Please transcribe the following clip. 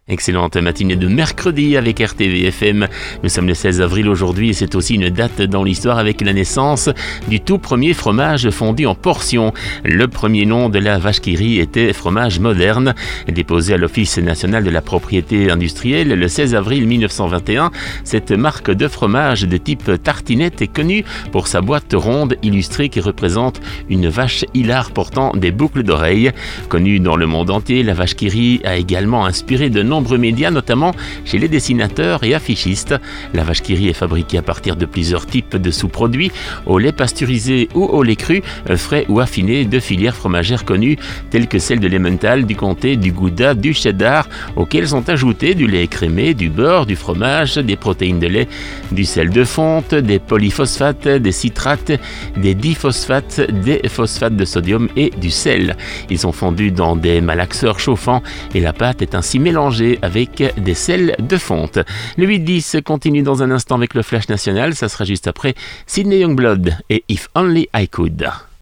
Excellente matinée de mercredi avec RTV-FM. Nous sommes le 16 avril aujourd'hui et c'est aussi une date dans l'histoire avec la naissance du tout premier fromage fondu en portions. Le premier nom de la vache qui rit était fromage moderne, déposé à l'Office national de la propriété industrielle le 16 avril 1921. Cette marque de fromage de type tartinette est connue pour sa boîte ronde illustrée qui représente une vache hilare portant des boucles d'oreilles. Connue dans le monde entier, la vache qui rit a également inspiré de nombreux médias, notamment chez les dessinateurs et affichistes. La vache qui rit est fabriquée à partir de plusieurs types de sous-produits, au lait pasteurisé ou au lait cru, frais ou affiné de filières fromagères connues telles que celles de l'Emmental, du Comté, du Gouda, du Cheddar, auxquels sont ajoutés du lait écrémé, du beurre, du fromage, des protéines de lait, du sel de fonte, des polyphosphates, des citrates, des diphosphates, des phosphates de sodium et du sel. Ils sont fondus dans des malaxeurs chauffants et la pâte est ainsi mélangée avec des sels de fonte. Le 8-10 continue dans un instant avec le Flash National. Ça sera juste après Sydney Youngblood et If Only I Could.